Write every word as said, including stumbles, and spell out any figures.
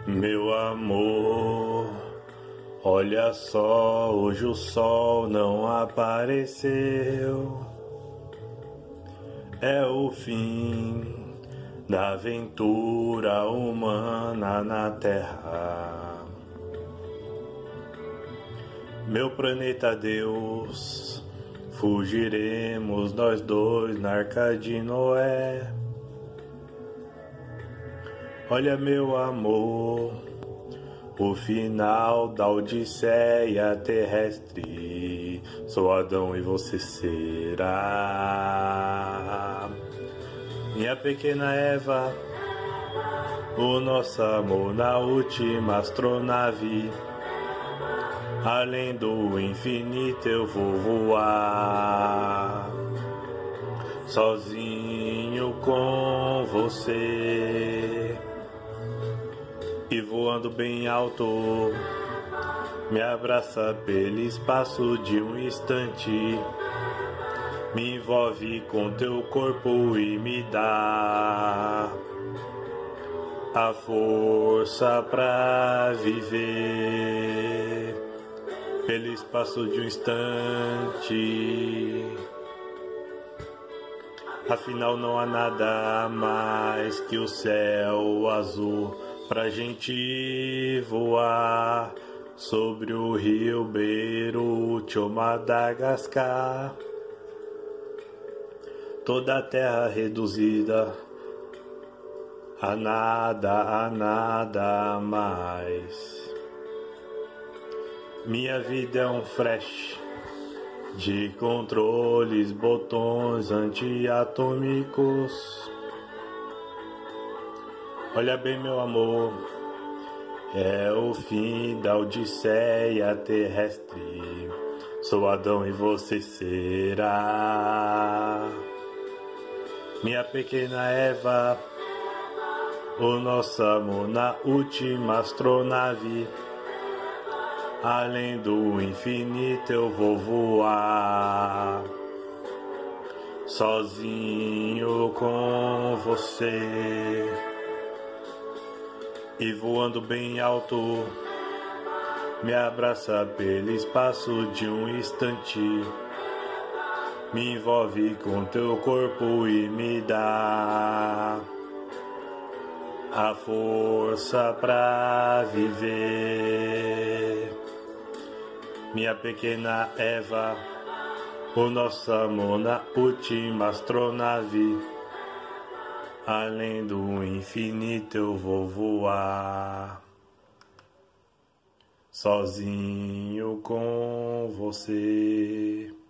Meu amor, olha só, hoje o sol não apareceu. É o fim da aventura humana na Terra. Meu planeta Deus, fugiremos nós dois na Arca de Noé. Olha, meu amor, o final da odisseia terrestre. Sou Adão e você será minha pequena Eva, o nosso amor na última astronave. Além do infinito eu vou voar, sozinho com você. E voando bem alto, me abraça pelo espaço de um instante. Me envolve com teu corpo e me dá a força pra viver pelo espaço de um instante. Afinal não há nada mais que o céu azul pra gente voar sobre o rio Beirute ou Madagascar. Toda a terra reduzida a nada, a nada mais. Minha vida é um flash de controles, botões antiatômicos. Olha bem, meu amor, é o fim da odisseia terrestre. Sou Adão e você será minha pequena Eva, o nosso amor na última astronave. Além do infinito eu vou voar, sozinho com você. E voando bem alto, me abraça pelo espaço de um instante. Me envolve com teu corpo e me dá a força pra viver. Minha pequena Eva, o nosso amor na última astronave. Além do infinito eu vou voar, sozinho com você.